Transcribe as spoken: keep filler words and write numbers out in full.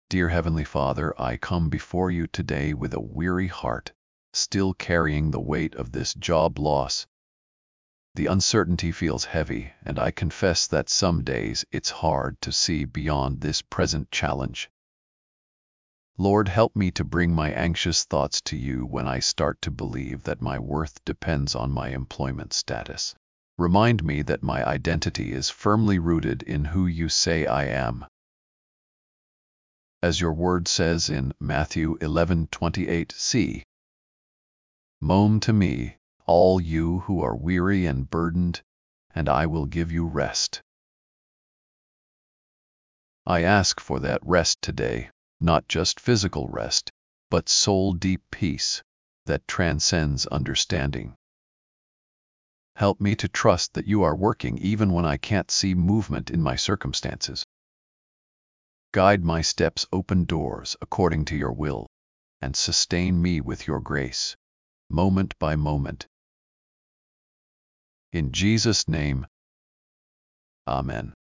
Dear Heavenly Father, I come before you today with a weary heart, still carrying the weight of this job loss. The uncertainty feels heavy, and I confess that some days it's hard to see beyond this present challenge. Lord, help me to bring my anxious thoughts to you when I start to believe that my worth depends on my employment status. Remind me that my identity is firmly rooted in who you say I am. As your word says in Matthew eleven twenty-eight, see, "Come to me, all you who are weary and burdened, and I will give you rest." I ask for that rest today, not just physical rest, but soul-deep peace that transcends understanding. Help me to trust that you are working even when I can't see movement in my circumstances. Guide my steps, open doors according to your will, and sustain me with your grace, moment by moment. In Jesus' name, Amen.